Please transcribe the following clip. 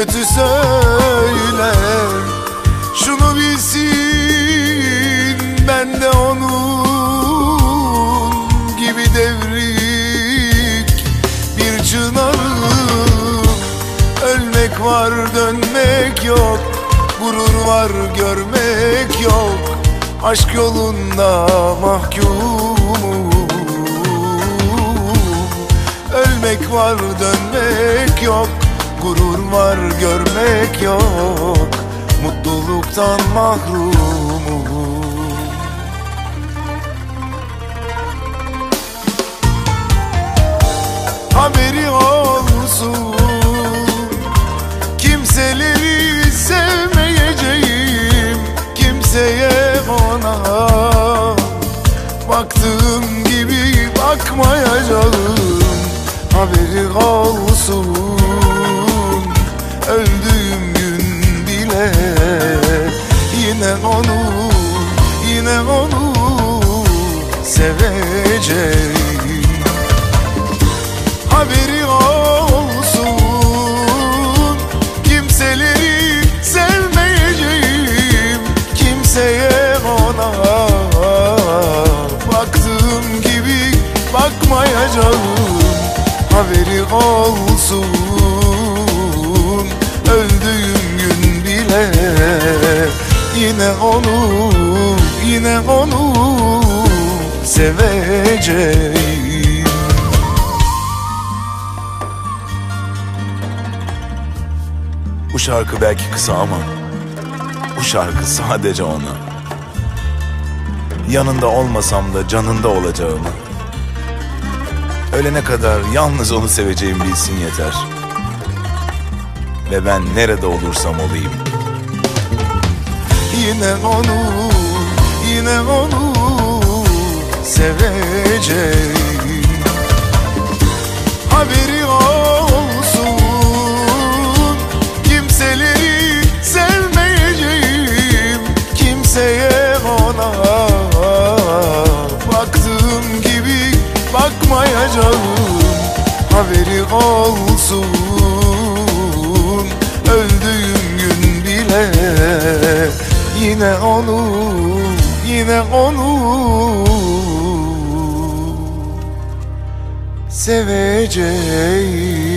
kötü söyler. Şunu bilsin, ben de onun gibi devrik bir çınarım. Ölmek var, dönmek yok, gurur var, görmek yok. Aşk yolunda mahkumum. Ölmek var, dönmek yok, gurur var, görmek yok. Mutluluktan mahrumum. Haberi olsun, kimseleri sevmeyeceğim, kimseye ona baktığım gibi bakmayacağım. Haberi olsun, öldüğüm gün bile yine onu seveceğim. Haberi olsun, kimseleri sevmeyeceğim, kimseye ona baktığım gibi bakmayacağım. Haberi olsun, öldüğüm gün bile yine onu seveceğim. Bu şarkı belki kısa ama bu şarkı sadece ona. Yanında olmasam da canında olacağımı, ölene kadar yalnız onu seveceğim bilsin yeter. Ve ben nerede olursam olayım, yine onu seveceğim. Haberi olsun, kimseleri sevmeyeceğim, kimseye ona baktığım gibi bakmayacağım. Haberi olsun, öldüğüm gün bile yine onu seveceğim.